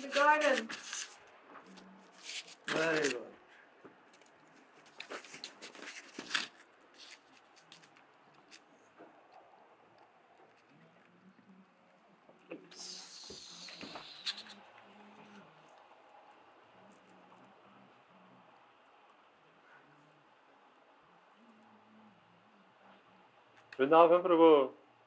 the garden. Very good. Vrindavan Prabhu.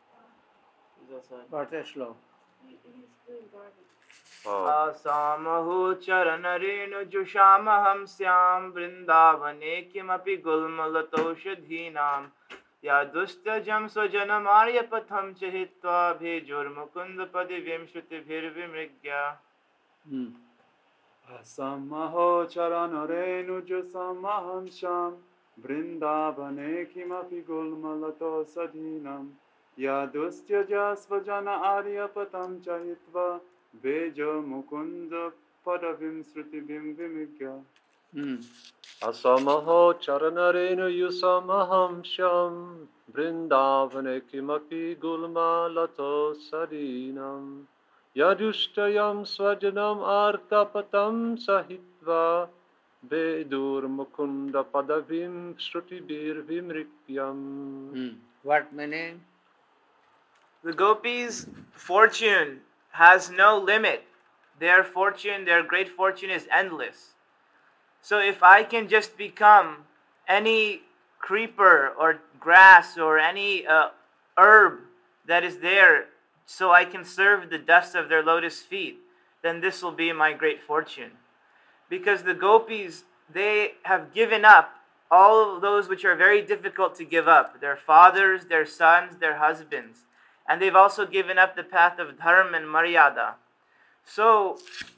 What a slow. He's doing garden. आसामहो चरणरेणुजुषामहं स्यां वृन्दावने किमपि गुल्मलतौषधीनां यादुस्तजं स्वजनमार्यपथं च हित्वा भेजोर्मुकुन्दपदवीं श्रुतिभिर्विमृग्य Asamaho charanarenu jusamaham sham Vrindavane kimapi gulmalato sadhinam Yadustya jasvajana aryapatam chahitva Vejo mukunda padavim srutivim vimigya Asamaho charanarenu yusamaham sham Vrindavane kimapi gulmalato sadhinam Yadushtayam swajanam artapatam sahitva Vedur mukunda padavim shrutibir vimrikyam. What meaning? The gopis' fortune has no limit. Their fortune, their great fortune is endless. So if I can just become any creeper or grass or any herb that is there so I can serve the dust of their lotus feet, then this will be my great fortune. Because the gopis, they have given up all of those which are very difficult to give up. Their fathers, their sons, their husbands. And they've also given up the path of dharma and maryada. So,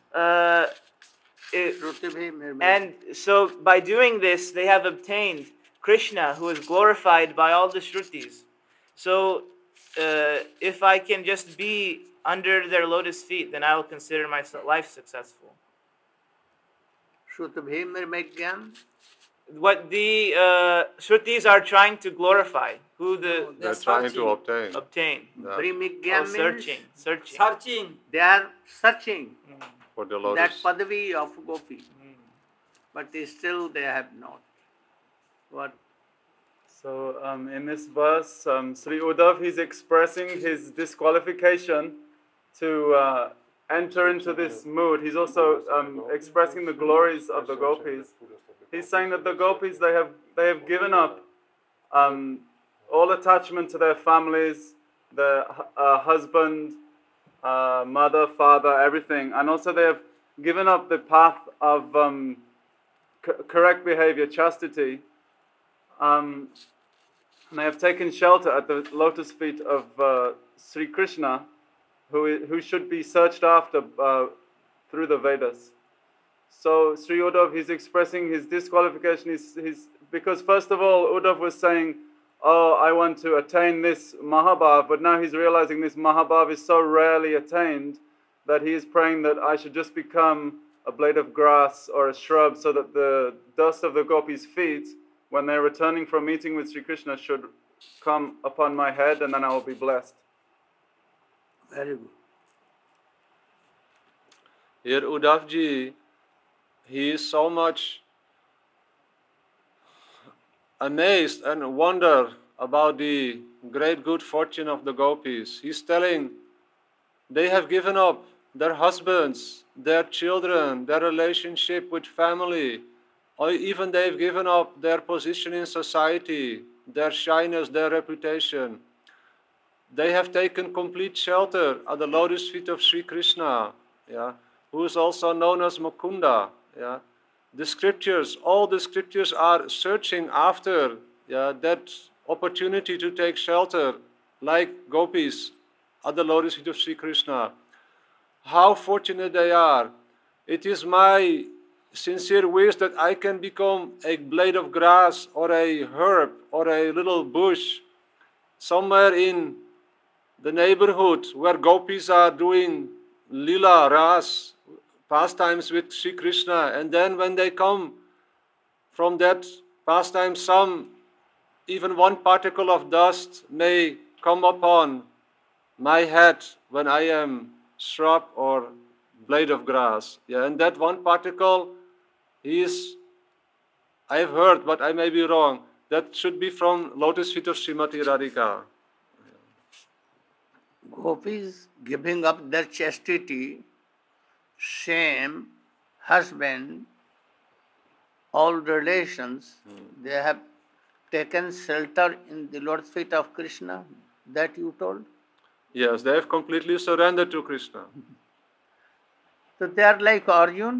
and so by doing this, they have obtained Krishna, who is glorified by all the Shrutis. So, if I can just be under their lotus feet, then I will consider my life successful. What the Shrutis are trying to glorify, who they're trying to obtain. Searching. Searching. They are searching for the lotus. that padavi of gopi. But still they have not. What? So in this verse, Sri Uddhav, he's expressing his disqualification to enter into this mood. He's also expressing the glories of the gopis. He's saying that the gopis, they have given up all attachment to their families, their husband, mother, father, everything. And also they have given up the path of correct behavior, chastity. And they have taken shelter at the lotus feet of Sri Krishna, who should be searched after through the Vedas. So Sri Uddhav, he's expressing his disqualification. He's because first of all, Uddhav was saying, "Oh, I want to attain this Mahabhav," but now he's realizing this Mahabhav is so rarely attained that he is praying that I should just become a blade of grass or a shrub, so that the dust of the gopis' feet, when they're returning from meeting with Sri Krishna, should come upon my head, and then I will be blessed. Very good. Here Uddhavji, he is so much amazed and wonder about the great good fortune of the gopis. He's telling they have given up their husbands, their children, their relationship with family, or even they've given up their position in society, their shyness, their reputation. They have taken complete shelter at the lotus feet of Sri Krishna, who is also known as Mukunda. The scriptures, all the scriptures are searching after that opportunity to take shelter, like gopis at the lotus feet of Sri Krishna. How fortunate they are. It is my sincere wish that I can become a blade of grass or a herb or a little bush somewhere in the neighborhood where gopis are doing lila, ras, pastimes with Sri Krishna, and then when they come from that pastime, even one particle of dust may come upon my head when I am shrub or blade of grass. Yeah, and that one particle is, I have heard, but I may be wrong, that should be from lotus feet of Srimati Radhika. Gopis giving up their chastity, shame, husband, all relations, they have taken shelter in the Lord's feet of Krishna. That you told? Yes, they have completely surrendered to Krishna. So they are like Arjun,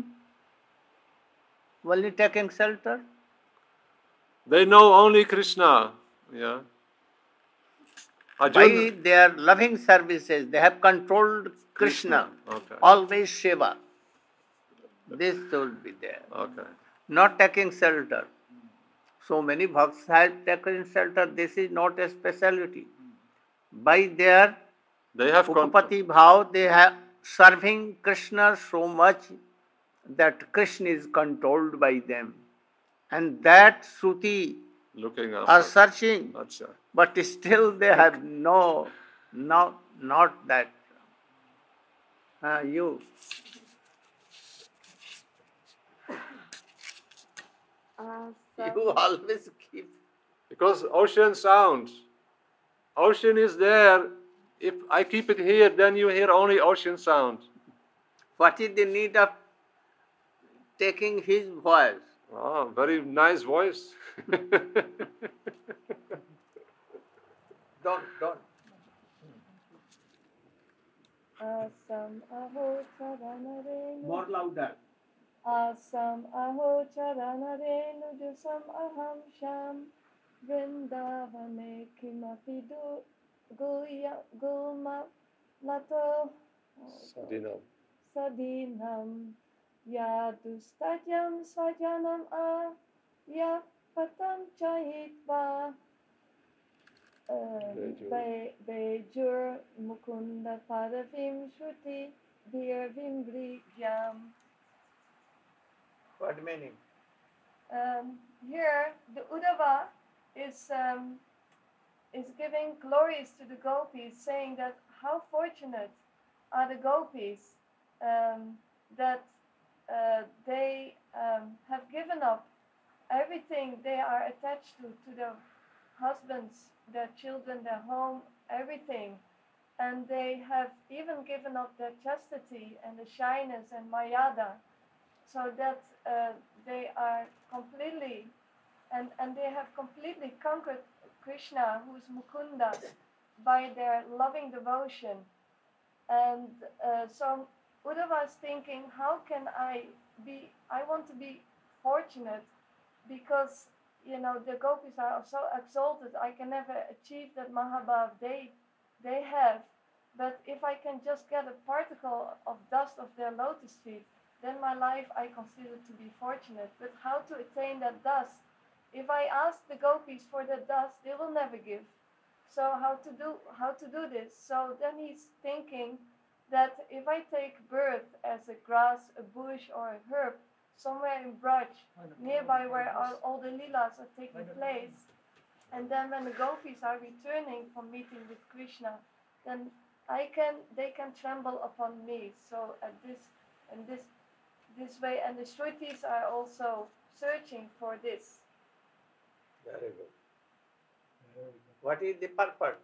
only taking shelter. They know only Krishna. Yeah. By Arjun, their loving services, they have controlled Krishna. Okay. Always Shiva. This should be there. Okay. Not taking shelter. So many bhakts have taken shelter. This is not a speciality. By their They have Upapati bhav, they have serving Krishna so much that Krishna is controlled by them. And that Shruti looking are after. searching, Acha. but still they have not that. You. You always keep. Because ocean sounds. Ocean is there. If I keep it here, then you hear only ocean sound. What is the need of taking his voice? Oh, very nice voice. Don't. Asam aho charanarenu. More louder. Asam aho charanarenu jusam aham sham. Vrindavane kimapi gulma nato sadinam. Yadustajam swajanam ya patam chahitva. Bejur Mukunda Padavim Shruti Dhirvim Brigyam. What meaning? Here, the Uddhava is giving glories to the gopis, saying that how fortunate are the gopis that they have given up everything they are attached to their husbands, their children, their home, everything. And they have even given up their chastity and the shyness and mayada, so that they are completely, and they have completely conquered Krishna, who is Mukunda, by their loving devotion. And so Uddhava is thinking, how can I want to be fortunate, because the gopis are so exalted, I can never achieve that Mahabhav they have. But if I can just get a particle of dust of their lotus feet, then my life I consider to be fortunate. But how to attain that dust? If I ask the gopis for that dust, they will never give. So how to do this? So then he's thinking that if I take birth as a grass, a bush, or a herb, somewhere in Braj, nearby where all the leelas are taking place, and then when the gopis are returning from meeting with Krishna, then they can tremble upon me. So this way, and the Shrutis are also searching for this. Very good. What is the purpose?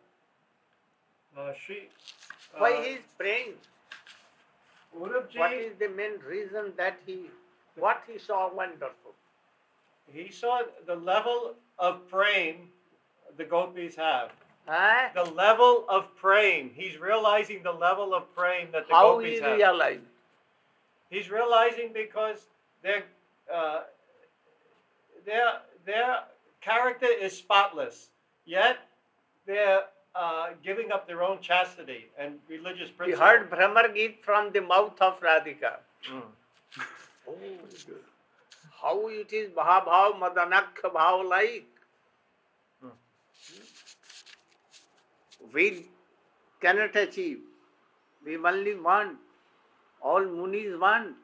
Why he is praying? Uddhavji, What is the main reason that what he saw wonderful? he saw the level of praying the gopis have. Eh? The level of praying. He's realizing the level of praying that the How gopis he have. realized? He's realizing because their character is spotless, yet they're giving up their own chastity and religious He principles. heard Brahmar Geet from the mouth of Radhika. Mm. Oh, how it is Mahabhav Madanakha Bhav like. We cannot achieve. We only want. All munis want.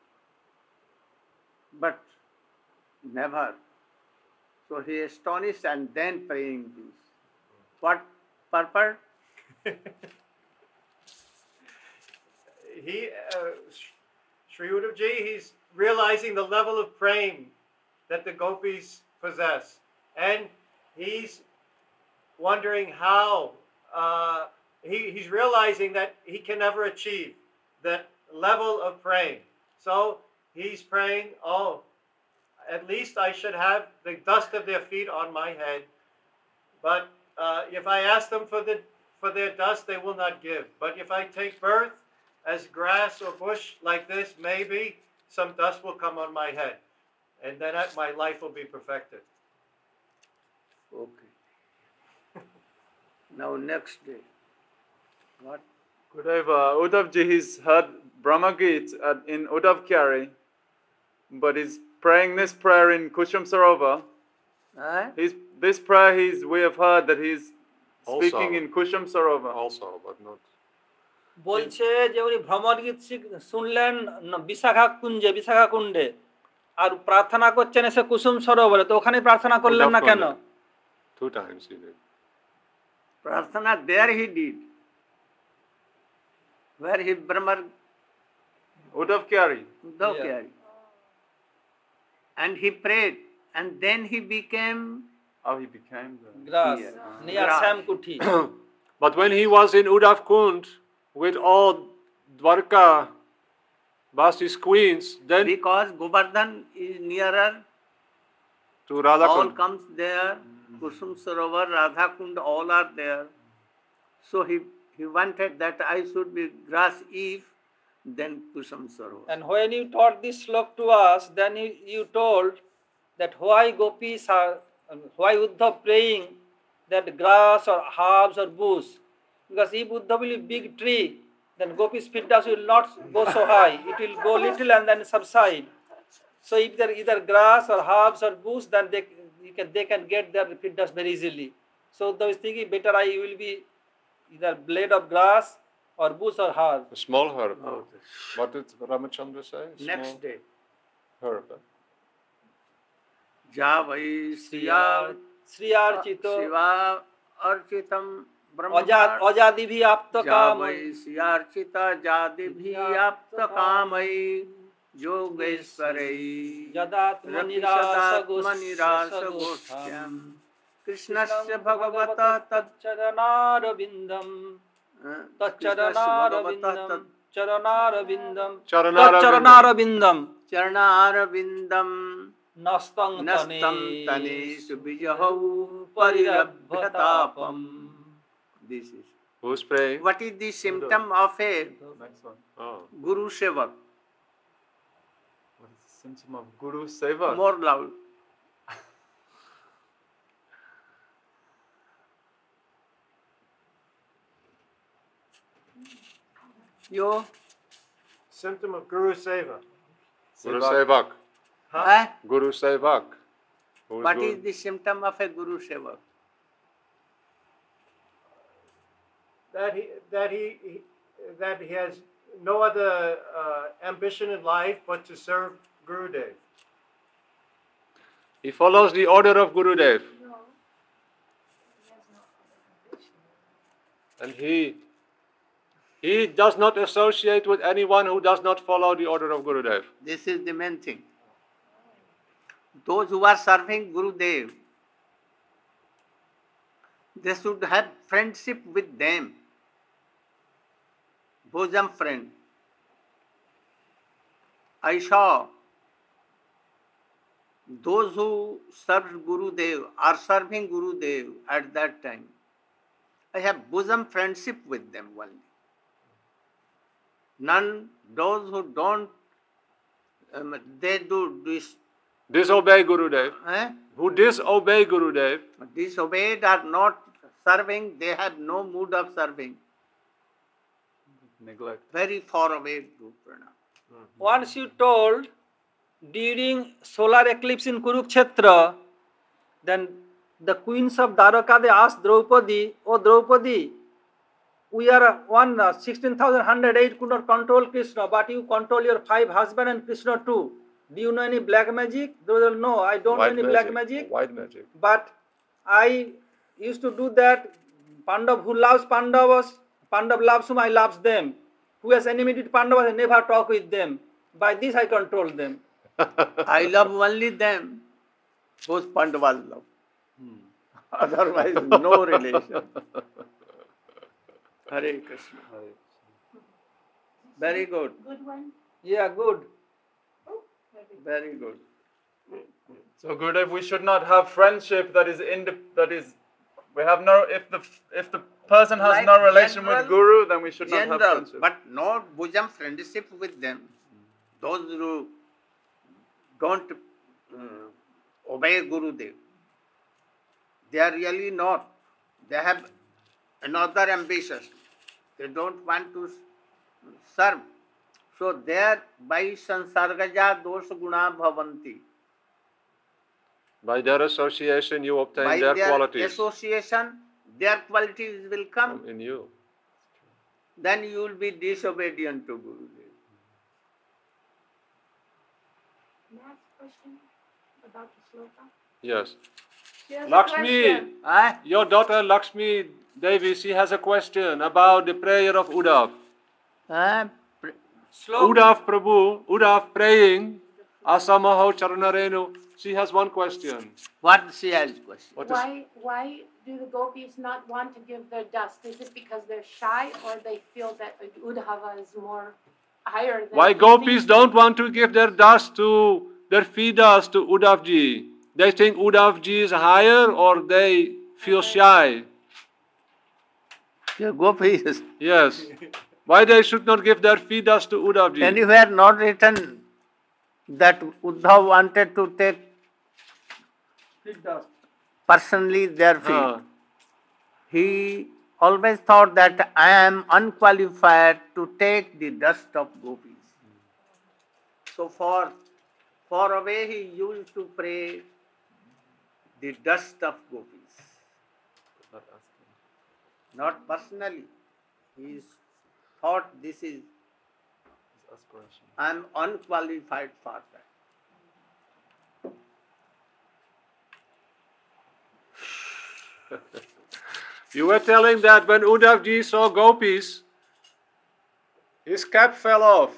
But never. So he astonished and then praying this. What purpose? Sri Uddhavji, he's realizing the level of praying that the gopis possess, and he's wondering how he's realizing that he can never achieve that level of praying. So he's praying, oh, at least I should have the dust of their feet on my head. But if I ask them for their dust, they will not give. But if I take birth as grass or bush like this, maybe some dust will come on my head, and then my life will be perfected. Okay. Now next day. What? Gurudev, Uddhavji, he's heard Brahma Gita in Uddhav Kyari, but he's praying this prayer in Kushum Sarovar. This prayer we have heard that he's speaking in Kushum Sarovar. Also, but not. বলছে যে উনি ভ্রমণ গীত শুনলেন বিশাখা কুণ্ডে আর প্রার্থনা করছেন এসে কুসুম সরোবরে তো ওখানে প্রার্থনা করলেন না কেন? 2 times he did. Prarthana there he did. Where he Brahma Uddhav Kyari. Uddhav Kyari. And he prayed, and then he became He became the grass near Shyamkuthi. But when he was in Uddhav Kund with all Dwarka Basi's queens, then because Govardhan is nearer, to Radha all Kund. comes there. Kusum Sarovar, Radha Kund, all are there. So he wanted that I should be grass if then Kusum Sarovar. And when you taught this slok to us, then you told that why gopis are, why Uddhav praying that grass or herbs or bush. Because if Uddhav will be big tree, then gopis' fitness will not go so high. It will go little and then subside. So if there either grass or herbs or bush, then they can get their fitness very easily. So Uddhav is thinking better I will be either blade of grass or bush or herb. A small herb. What did Ramachandra say? Next day. Herb. Ja vai Sriyarchito Shiva Architam Brahma Ajadi bhi apta Ja kam vai Sriyarchita Jadi bhi apta kamai Yogeshwarai Yadatma nirasa goshyam Krishnasya Bhagavata Taccharanarabindam Charanarabindam Charanarabindam Nastang tane subijahau parirabhyatapam. This is. Who's praying? What is the symptom of a next one. Oh. Guru Sevak? What is the symptom of Guru Seva? More loud. Yo? Symptom of Guru Seva. Guru Sevak. Huh? Guru Sevak. What is the symptom of a Guru Sevak? That he has no other ambition in life but to serve Gurudev. He follows the order of Gurudev. And he does not associate with anyone who does not follow the order of Gurudev. This is the main thing. Those who are serving Gurudev, they should have friendship with them. Bosom friend. I saw those who served Gurudev are serving Gurudev at that time. I have bosom friendship with them only. None, those who don't, they do this. Disobey Gurudev. Who disobey Gurudev. Disobeyed are not serving, they have no mood of serving. Neglect. Very far away to pranam. Once you told during solar eclipse in Kurukshetra, then the queens of Dwarka, they asked Draupadi, "Oh Draupadi, we are 16,108 could not control Krishna, but you control your 5 husbands and Krishna too. Do you know any black magic?" They will, "No, I don't know any black magic. White magic. But I used to do that. Pandav who loves Pandavas, Pandav loves whom, I loves them. who has enmity to Pandavas, I never talk with them. By this I control them. I love only them whose Pandavas love. Otherwise, no relation. Hare Krishna. Very good. Good one. Yeah, good. Very good. So Gurudev, we should not have friendship that is we have no if the person has Like no relation general- with Guru, then we should not have General, friendship. but not bosom friendship with them. Those who don't obey Gurudev, they are really not. They have another ambition. They don't want to serve. So there by sansargaja dosha guna bhavanti. By their association, you obtain By their their qualities association, their qualities will come. in you. Then you will be disobedient to Gurudev. Next question about the sloka. Yes. She has a Lakshmi, question. Ah, your daughter Lakshmi Devi, she has a question about the prayer of Uddhav. ah, Uddhav Prabhu, Uddhav praying, Asamaho Charanarenu. She has one question. what she has question? What is Why do the gopis not want to give their dust? Is it because they're shy, or they feel that Uddhava is more higher than? why gopis don't want to give their dust to their feeders to Uddhav ji? They think Uddhav ji is higher, or they feel shy. Your gopis. Yes. Why they should not give their feeders to Uddhav ji? Anywhere not written that Uddhav wanted to take personally their feet. Huh. He always thought that I am unqualified to take the dust of gopis. So far away he used to pray the dust of gopis. Not personally. He thought this is, I am unqualified for that. You were telling that when Uddhav ji saw gopis, his cap fell off.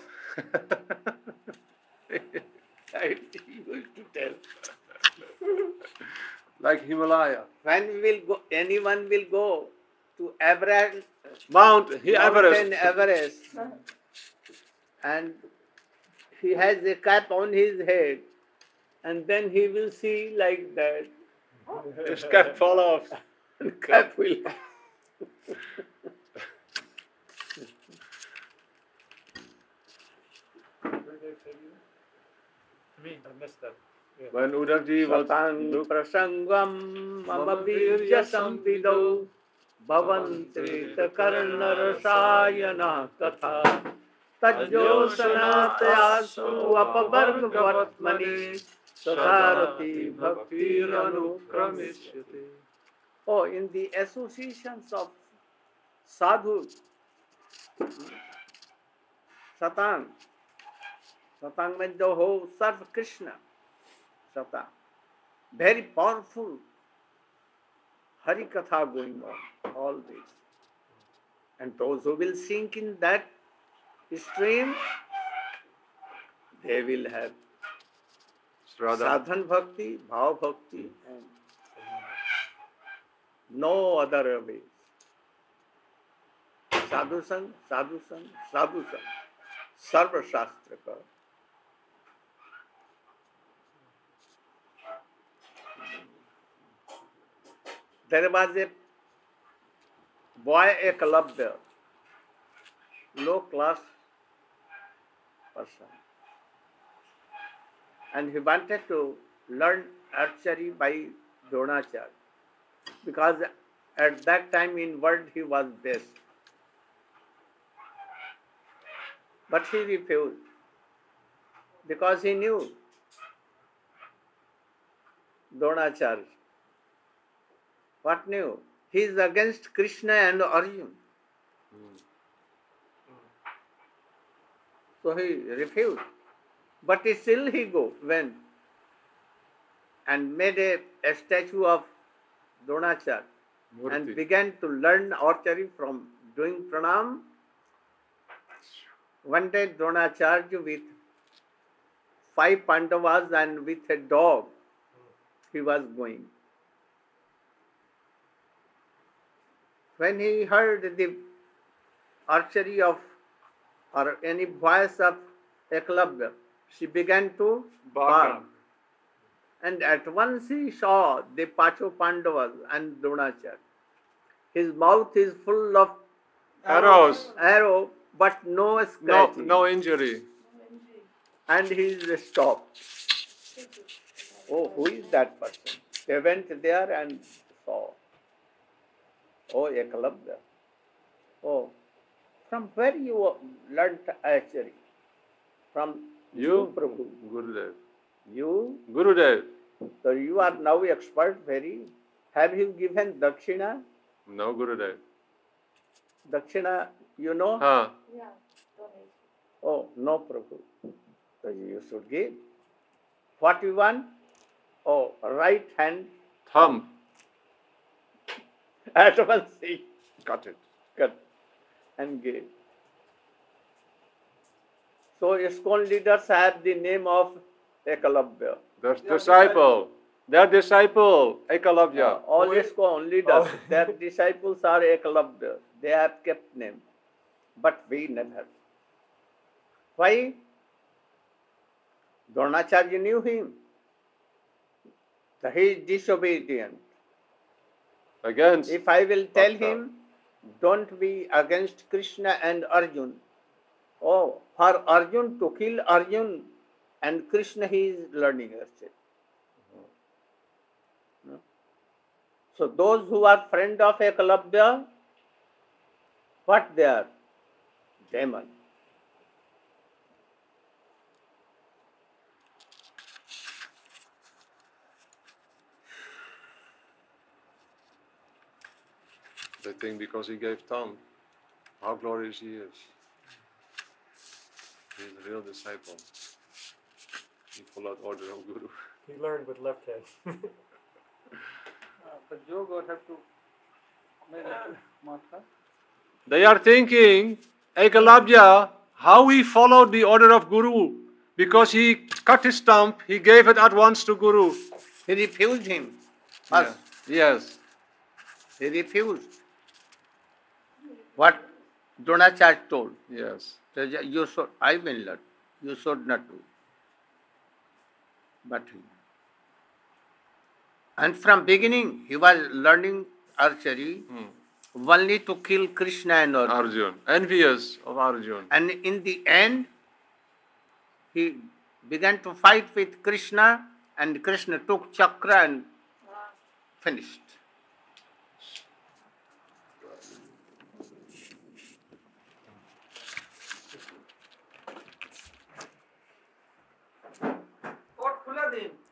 I used to tell. Like Himalaya. When we will go, anyone will go to Everest, Mountain Mountain Everest. Everest, and he has a cap on his head, and then he will see like that. His cap fall off. And cap will. Me, I missed that. When Uddhav ji was Satan prasangam mama virya samvidau bhavanti karna rasayana katha tajyo sanatayasu apavarg vartmani sadarati bhakti anukramishyate. Oh, in the associations of sadhus, Satan means the whole serve Krishna. Satan. Very powerful Hari Katha going on, all this. And those who will sink in that stream, they will have sadhan bhakti, bhav bhakti, and no other ways. Sadhu sang, sadhu sang, sadhu sang. Sarva Shastra ka. There was a boy, Eklavya, low class person, and he wanted to learn archery by Dronacharya because at that time in world he was best. But he refused because he knew Dronacharya. What knew? He is against Krishna and Arjuna. So he refused. But still he went and made a statue of Dronacharya and began to learn archery from doing pranam One day Dronacharya with 5 Pandavas and with a dog, he was going. When he heard the archery of or any voice of Eklavya, she began to bark. And at once he saw the Pacho Pandavas and Dronacharya. His mouth is full of Arrows. arrow, but no No, scratching. no injury. And he is stopped. Oh, who is that person? They went there and saw. Oh, Eklavya. Oh, from where you learnt archery? From You, Prabhu. Gurudev. You, Gurudev. so you are now expert very. Have you given Dakshina? No, Gurudev. Dakshina, you know? Huh. Yeah, donation. Oh, no, Prabhu. So you should give. What you want? Oh, right hand Thumb. at once he Cut it. cut and gave. So ISKCON leaders have the name of Ekalavya. The disciple. Their disciple, Ekalavya. All ISKCON leaders, their disciples are Ekalavya. They have kept name. But we never. Why? Dronacharya knew him. So he is disobedient. Against. If I will tell Bhakta. him, don't be against Krishna and Arjun. Oh, for Arjun to kill Arjun and Krishna he is learning archery. No? So those who are friend of Ekalavya, what they are? Demon. They think because he gave thumb, how glorious he is. He is a real disciple. He followed order of Guru. He learned with left hand. But you God have to make it master. They are thinking, Ekalavya, how he followed the order of Guru. Because he cut his stump, he gave it at once to Guru. He refused him. First, Yes. he refused. What Dronacharya told. Yes. You should, I will learn. You should not do. But and from beginning he was learning archery only to kill Krishna and Arjun. Arjun. Envious of Arjun. And in the end, he began to fight with Krishna, and Krishna took chakra and finished. What khula din?